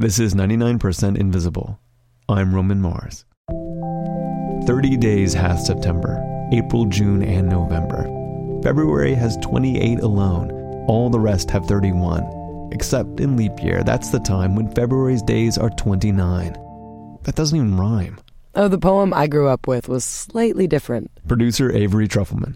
This is 99% Invisible. I'm Roman Mars. 30 days has September, April, June, and November. February has 28 alone. All the rest have 31. Except in leap year, that's the time when February's days are 29. That doesn't even rhyme. Oh, the poem I grew up with was slightly different. Producer Avery Trufelman.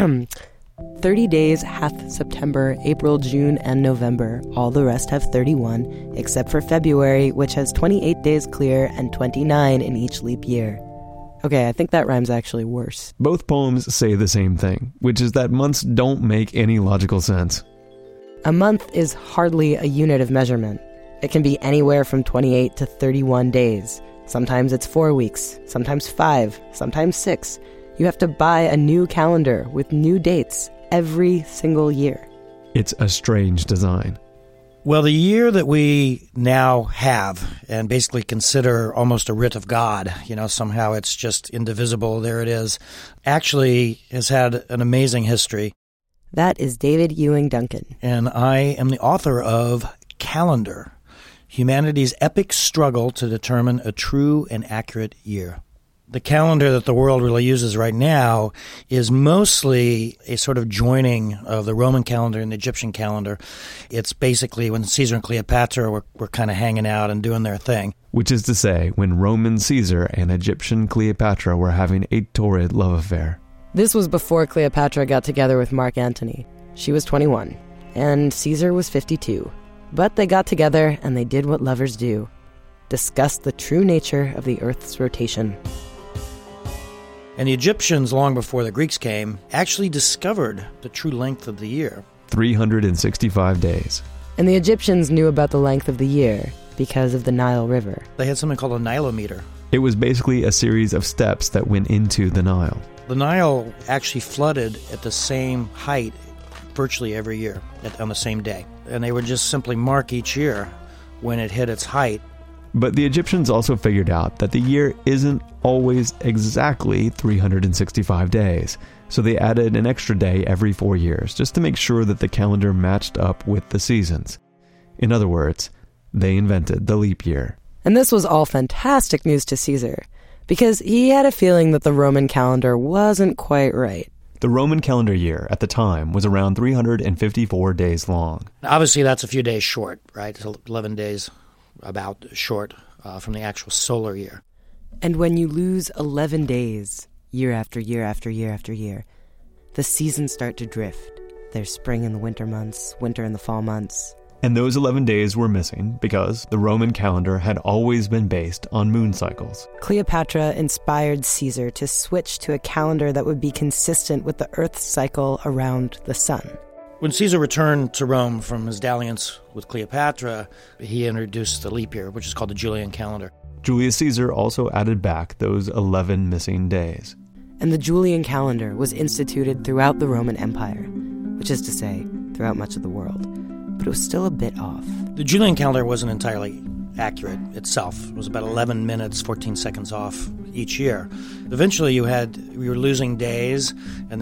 30 days hath September, April, June, and November. All the rest have 31, except for February, which has 28 days clear and 29 in each leap year. Okay, I think that rhyme's actually worse. Both poems say the same thing, which is that months don't make any logical sense. A month is hardly a unit of measurement. It can be anywhere from 28 to 31 days. Sometimes it's 4 weeks, sometimes 5, sometimes 6. You have to buy a new calendar with new dates every single year. It's a strange design. Well, the year that we now have and basically consider almost a writ of God, somehow it's just indivisible, there it is, actually has had an amazing history. That is David Ewing Duncan. And I am the author of Calendar, Humanity's Epic Struggle to Determine a True and Accurate Year. The calendar that the world really uses right now is mostly a sort of joining of the Roman calendar and the Egyptian calendar. It's basically when Caesar and Cleopatra were kind of hanging out and doing their thing. Which is to say, when Roman Caesar and Egyptian Cleopatra were having a torrid love affair. This was before Cleopatra got together with Mark Antony. She was 21, and Caesar was 52. But they got together and they did what lovers do. Discuss the true nature of the Earth's rotation. And the Egyptians, long before the Greeks came, actually discovered the true length of the year. 365 days. And the Egyptians knew about the length of the year because of the Nile River. They had something called a nilometer. It was basically a series of steps that went into the Nile. The Nile actually flooded at the same height virtually every year on the same day. And they would just simply mark each year when it hit its height. But the Egyptians also figured out that the year isn't always exactly 365 days. So they added an extra day every 4 years just to make sure that the calendar matched up with the seasons. In other words, they invented the leap year. And this was all fantastic news to Caesar, because he had a feeling that the Roman calendar wasn't quite right. The Roman calendar year at the time was around 354 days long. Obviously, that's a few days short, right? It's 11 days about short from the actual solar year. And when you lose 11 days, year after year after year after year, the seasons start to drift. There's spring in the winter months, winter in the fall months. And those 11 days were missing because the Roman calendar had always been based on moon cycles. Cleopatra inspired Caesar to switch to a calendar that would be consistent with the Earth's cycle around the sun. When Caesar returned to Rome from his dalliance with Cleopatra, he introduced the leap year, which is called the Julian calendar. Julius Caesar also added back those 11 missing days. And the Julian calendar was instituted throughout the Roman Empire, which is to say, throughout much of the world. But it was still a bit off. The Julian calendar wasn't entirely accurate itself. It was about 11 minutes, 14 seconds off each year. Eventually you were losing days, and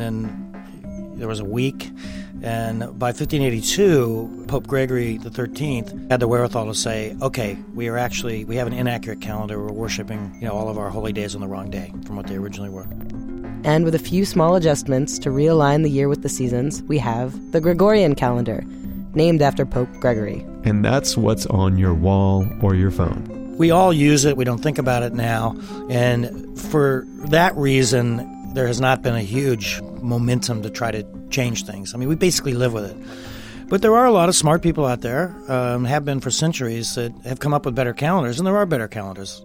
then there was a week. And by 1582, Pope Gregory XIII had the wherewithal to say, okay, we have an inaccurate calendar. We're worshiping, all of our holy days on the wrong day from what they originally were. And with a few small adjustments to realign the year with the seasons, we have the Gregorian calendar, named after Pope Gregory. And that's what's on your wall or your phone. We all use it. We don't think about it now. And for that reason, there has not been a huge momentum to try to change things. I mean, we basically live with it. But there are a lot of smart people out there, have been for centuries, that have come up with better calendars, and there are better calendars.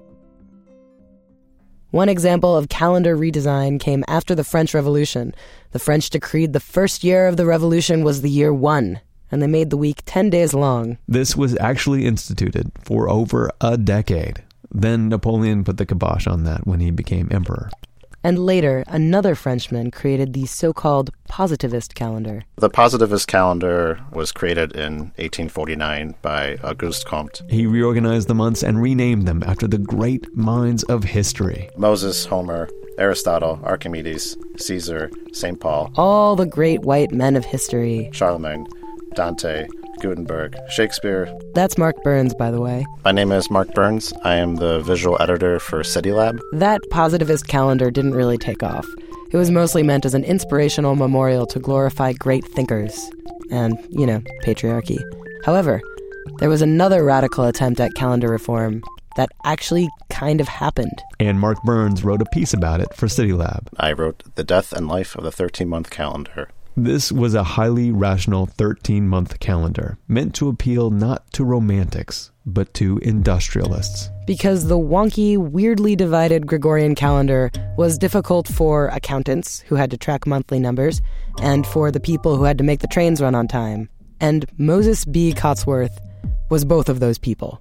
One example of calendar redesign came after the French Revolution. The French decreed the first year of the revolution was the year 1, and they made the week 10 days long. This was actually instituted for over a decade. Then Napoleon put the kibosh on that when he became emperor. And later, another Frenchman created the so-called positivist calendar. The positivist calendar was created in 1849 by Auguste Comte. He reorganized the months and renamed them after the great minds of history. Moses, Homer, Aristotle, Archimedes, Caesar, St. Paul. All the great white men of history. Charlemagne, Dante, Gutenberg, Shakespeare. That's Mark Burns, by the way. My name is Mark Burns. I am the visual editor for CityLab. That positivist calendar didn't really take off. It was mostly meant as an inspirational memorial to glorify great thinkers and, patriarchy. However, there was another radical attempt at calendar reform that actually kind of happened. And Mark Burns wrote a piece about it for CityLab. I wrote The Death and Life of the 13-Month Calendar. This was a highly rational 13-month calendar meant to appeal not to romantics, but to industrialists. Because the wonky, weirdly divided Gregorian calendar was difficult for accountants who had to track monthly numbers, and for the people who had to make the trains run on time. And Moses B. Cotsworth was both of those people.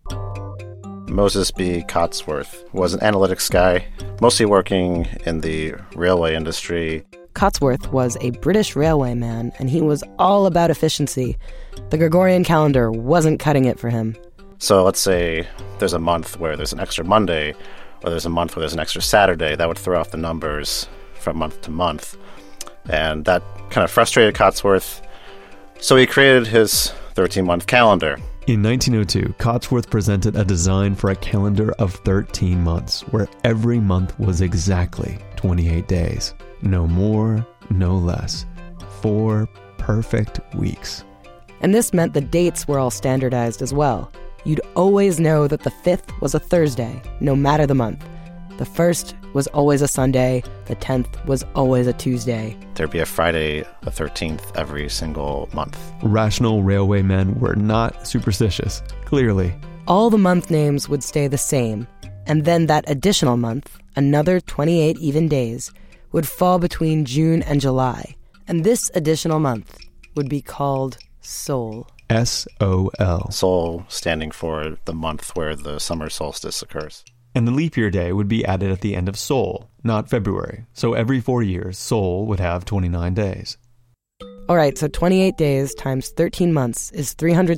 Moses B. Cotsworth was an analytics guy, mostly working in the railway industry. Cotsworth was a British railway man, and he was all about efficiency. The Gregorian calendar wasn't cutting it for him. So let's say there's a month where there's an extra Monday, or there's a month where there's an extra Saturday. That would throw off the numbers from month to month. And that kind of frustrated Cotsworth. So he created his 13-month calendar. In 1902, Cotsworth presented a design for a calendar of 13 months, where every month was exactly 28 days. No more, no less. 4 perfect weeks. And this meant the dates were all standardized as well. You'd always know that the 5th was a Thursday, no matter the month. The 1st was always a Sunday. The 10th was always a Tuesday. There'd be a Friday the 13th every single month. Rational railway men were not superstitious, clearly. All the month names would stay the same. And then that additional month, another 28 even days, would fall between June and July. And this additional month would be called Sol. S-O-L. Sol standing for the month where the summer solstice occurs. And the leap year day would be added at the end of Sol, not February. So every 4 years, Sol would have 29 days. All right, so 28 days times 13 months is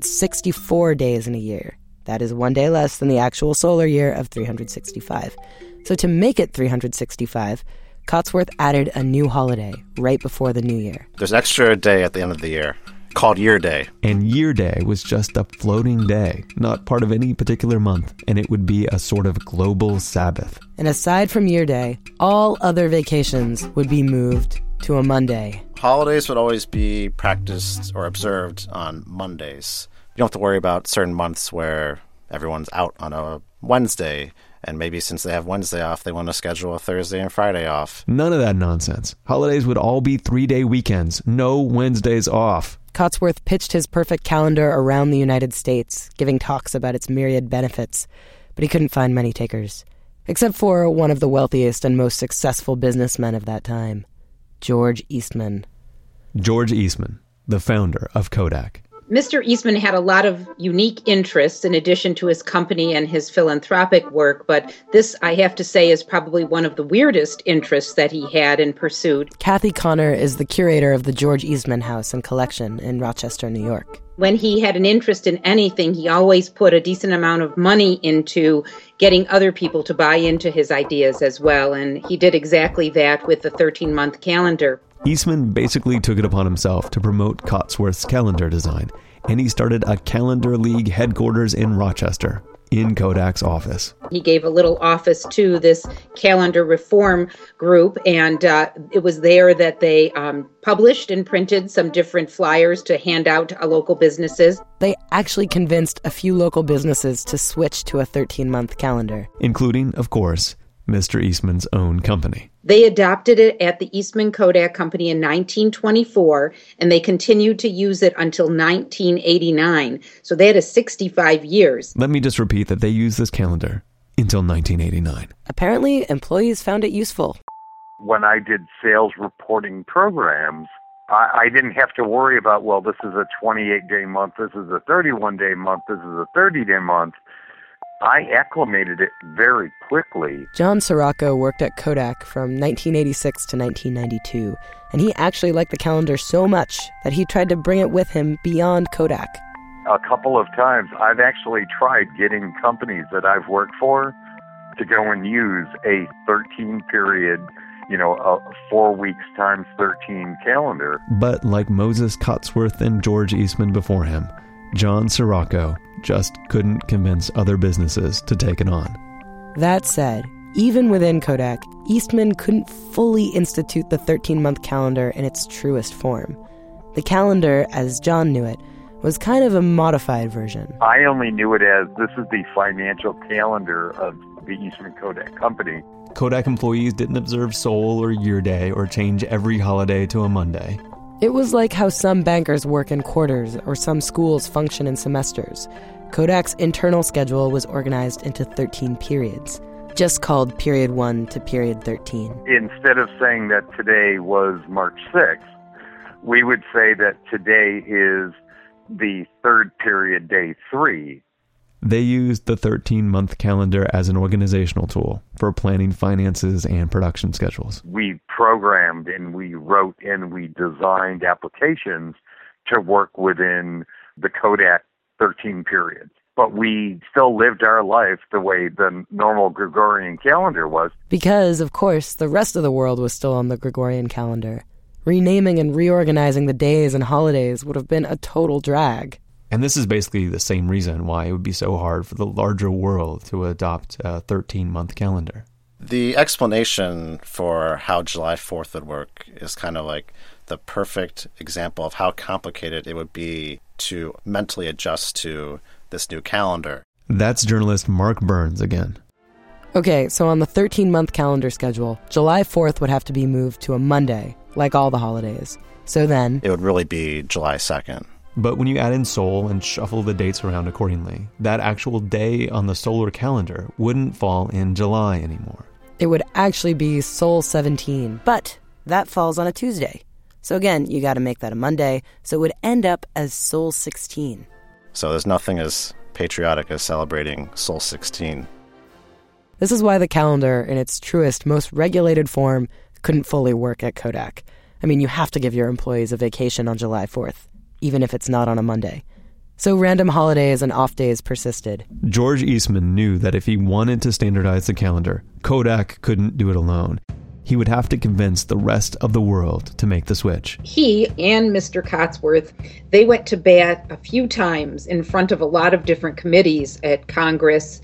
364 days in a year. That is 1 day less than the actual solar year of 365. So to make it 365, Cotsworth added a new holiday right before the new year. There's an extra day at the end of the year called Year Day. And Year Day was just a floating day, not part of any particular month, and it would be a sort of global Sabbath. And aside from Year Day, all other vacations would be moved to a Monday. Holidays would always be practiced or observed on Mondays. You don't have to worry about certain months where everyone's out on a Wednesday, and maybe since they have Wednesday off, they want to schedule a Thursday and Friday off. None of that nonsense. Holidays would all be 3-day weekends, no Wednesdays off. Cotsworth pitched his perfect calendar around the United States, giving talks about its myriad benefits, but he couldn't find many takers. Except for one of the wealthiest and most successful businessmen of that time, George Eastman. George Eastman, the founder of Kodak. Mr. Eastman had a lot of unique interests in addition to his company and his philanthropic work, but this, I have to say, is probably one of the weirdest interests that he had and pursued. Kathy Connor is the curator of the George Eastman House and Collection in Rochester, New York. When he had an interest in anything, he always put a decent amount of money into getting other people to buy into his ideas as well, and he did exactly that with the 13-month calendar. Eastman basically took it upon himself to promote Cotsworth's calendar design, and he started a Calendar League headquarters in Rochester, in Kodak's office. He gave a little office to this calendar reform group, and it was there that they published and printed some different flyers to hand out to local businesses. They actually convinced a few local businesses to switch to a 13-month calendar. Including, of course, Mr. Eastman's own company. They adopted it at the Eastman Kodak Company in 1924, and they continued to use it until 1989. So they had 65 years. Let me just repeat that they used this calendar until 1989. Apparently, employees found it useful. When I did sales reporting programs, I didn't have to worry about, well, this is a 28-day month, this is a 31-day month, this is a 30-day month. I acclimated it very quickly. John Sirocco worked at Kodak from 1986 to 1992, and he actually liked the calendar so much that he tried to bring it with him beyond Kodak. A couple of times, I've actually tried getting companies that I've worked for to go and use a 13-period, a 4 weeks times 13 calendar. But like Moses Cotsworth and George Eastman before him, John Sirocco just couldn't convince other businesses to take it on. That said, even within Kodak, Eastman couldn't fully institute the 13-month calendar in its truest form. The calendar, as John knew it, was kind of a modified version. I only knew it as this is the financial calendar of the Eastman Kodak Company. Kodak employees didn't observe Sol or Year Day or change every holiday to a Monday. It was like how some bankers work in quarters or some schools function in semesters. Kodak's internal schedule was organized into 13 periods, just called Period 1 to Period 13. Instead of saying that today was March 6th, we would say that today is the third period, day 3. They used the 13-month calendar as an organizational tool for planning finances and production schedules. We programmed and we wrote and we designed applications to work within the Kodak 13 periods. But we still lived our life the way the normal Gregorian calendar was. Because, of course, the rest of the world was still on the Gregorian calendar. Renaming and reorganizing the days and holidays would have been a total drag. And this is basically the same reason why it would be so hard for the larger world to adopt a 13-month calendar. The explanation for how July 4th would work is kind of like the perfect example of how complicated it would be to mentally adjust to this new calendar. That's journalist Mark Burns again. Okay, so on the 13-month calendar schedule, July 4th would have to be moved to a Monday, like all the holidays. So then it would really be July 2nd. But when you add in Sol and shuffle the dates around accordingly, that actual day on the solar calendar wouldn't fall in July anymore. It would actually be Sol 17, but that falls on a Tuesday. So again, you got to make that a Monday, so it would end up as Sol 16. So there's nothing as patriotic as celebrating Sol 16. This is why the calendar, in its truest, most regulated form, couldn't fully work at Kodak. I mean, you have to give your employees a vacation on July 4th, even if it's not on a Monday. So random holidays and off days persisted. George Eastman knew that if he wanted to standardize the calendar, Kodak couldn't do it alone. He would have to convince the rest of the world to make the switch. He and Mr. Cotsworth, they went to bat a few times in front of a lot of different committees at Congress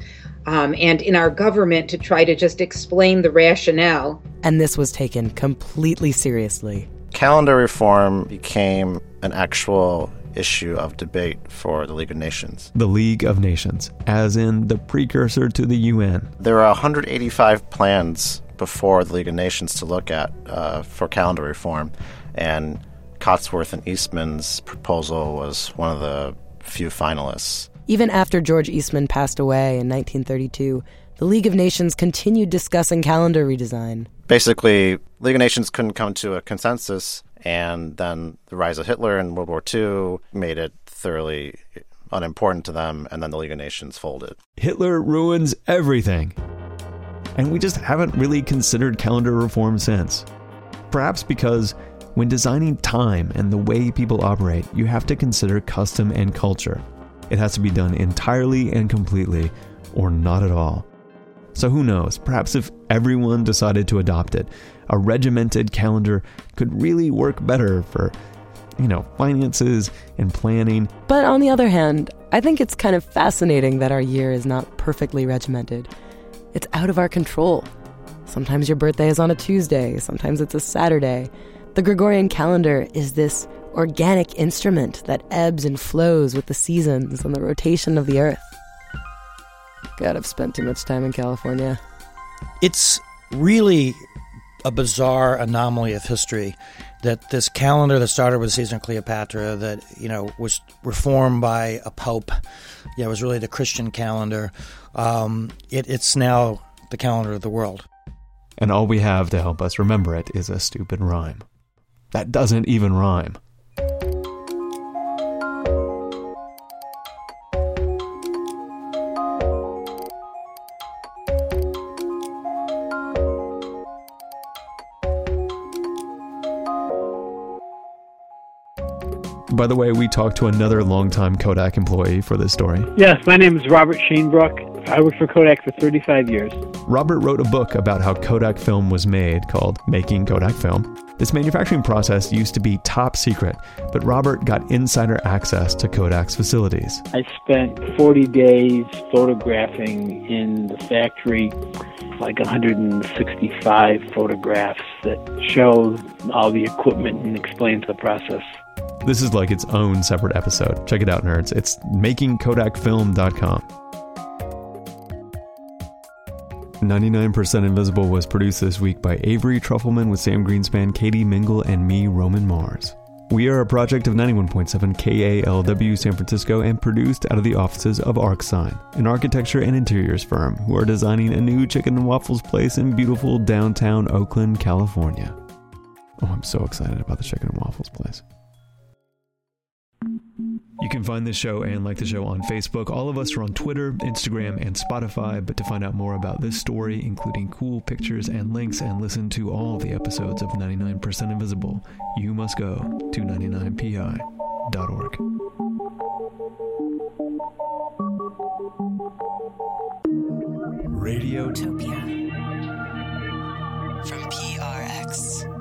and in our government to try to just explain the rationale. And this was taken completely seriously. Calendar reform became an actual issue of debate for the League of Nations. The League of Nations, as in the precursor to the UN. There are 185 plans before the League of Nations to look at for calendar reform, and Cotsworth and Eastman's proposal was one of the few finalists. Even after George Eastman passed away in 1932, the League of Nations continued discussing calendar redesign. Basically, League of Nations couldn't come to a consensus, and then the rise of Hitler in World War II made it thoroughly unimportant to them, and then the League of Nations folded. Hitler ruins everything. And we just haven't really considered calendar reform since. Perhaps because when designing time and the way people operate, you have to consider custom and culture. It has to be done entirely and completely, or not at all. So who knows, perhaps if everyone decided to adopt it, a regimented calendar could really work better for, finances and planning. But on the other hand, I think it's kind of fascinating that our year is not perfectly regimented. It's out of our control. Sometimes your birthday is on a Tuesday, sometimes it's a Saturday. The Gregorian calendar is this organic instrument that ebbs and flows with the seasons and the rotation of the earth. God, I've spent too much time in California. It's really a bizarre anomaly of history that this calendar that started with Caesar and Cleopatra that, was reformed by a pope, it was really the Christian calendar. It's now the calendar of the world. And all we have to help us remember it is a stupid rhyme. That doesn't even rhyme. By the way, we talked to another longtime Kodak employee for this story. Yes, my name is Robert Shanebrook. I worked for Kodak for 35 years. Robert wrote a book about how Kodak film was made called Making Kodak Film. This manufacturing process used to be top secret, but Robert got insider access to Kodak's facilities. I spent 40 days photographing in the factory, like 165 photographs that show all the equipment and explains the process. This is like its own separate episode. Check it out, nerds. It's makingkodakfilm.com. 99% Invisible was produced this week by Avery Trufelman with Sam Greenspan, Katie Mingle, and me, Roman Mars. We are a project of 91.7 KALW San Francisco and produced out of the offices of ArcSign, an architecture and interiors firm who are designing a new chicken and waffles place in beautiful downtown Oakland, California. Oh, I'm so excited about the chicken and waffles place. You can find this show and like the show on Facebook. All of us are on Twitter, Instagram, and Spotify. But to find out more about this story, including cool pictures and links, and listen to all the episodes of 99% Invisible, you must go to 99pi.org. Radiotopia from PRX.